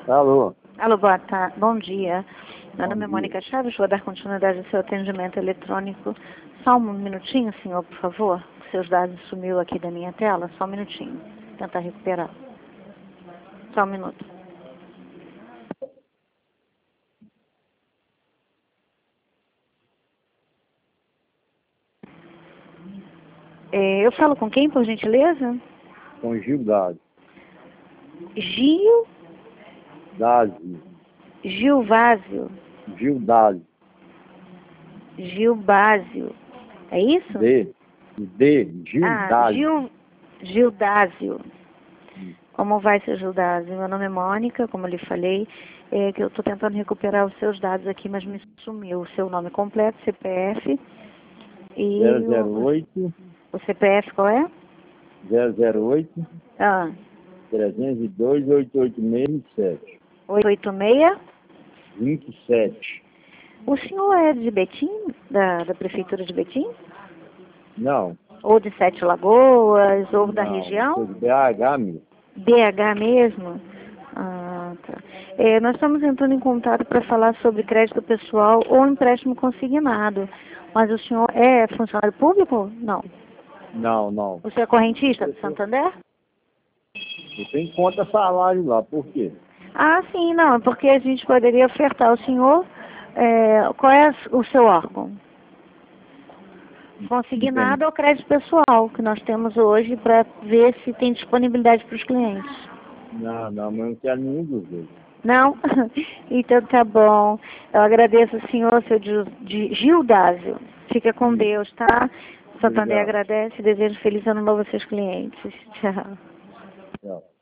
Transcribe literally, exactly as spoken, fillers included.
Alô? Alô, boa tarde, bom dia. Meu Bom nome é dia. Mônica Chaves, vou dar continuidade ao seu atendimento eletrônico. Só um minutinho, senhor, por favor. Seus dados sumiu aqui da minha tela, só um minutinho. Vou tentar recuperar. Só um minuto. É, eu falo com quem, por gentileza? Com Gil Dásio. Gil? Dásio. Gilvásio. Gil Dásio. Gilbásio. É isso? D. D. Gil Ah, Dásio. Gil, Gildásio. Como vai, seu Gildásio? Meu nome é Mônica, como eu lhe falei, é que eu estou tentando recuperar os seus dados aqui, mas me sumiu o seu nome completo, C P F e zero zero o, oito. o C P F qual é? zero zero oito. Ah, trezentos e dois, oitocentos e oitenta e seis, vinte e sete. oitocentos e oitenta e seis. vinte e sete. O senhor é de Betim, da, da Prefeitura de Betim? Não. Ou de Sete Lagoas, ou da Não. região? Sou de B H mesmo. B H mesmo? Ah, tá. É, nós estamos entrando em contato para falar sobre crédito pessoal ou empréstimo consignado. Mas o senhor é funcionário público? Não. Não, não. O senhor é correntista do Santander? Eu tenho conta salário lá. Por quê? Ah, sim, não. É porque a gente poderia ofertar ao senhor. É, qual é o seu órgão? Consignado ou crédito pessoal, que nós temos hoje para ver se tem disponibilidade para os clientes. Não, não, mas eu não quero nenhum dos dois. Não? Então tá bom. Eu agradeço ao senhor, seu Gil- de Gildásio. Fica com Sim. Deus, tá? Santander Obrigado. agradece e desejo feliz ano novo aos seus clientes. Tchau. Tchau.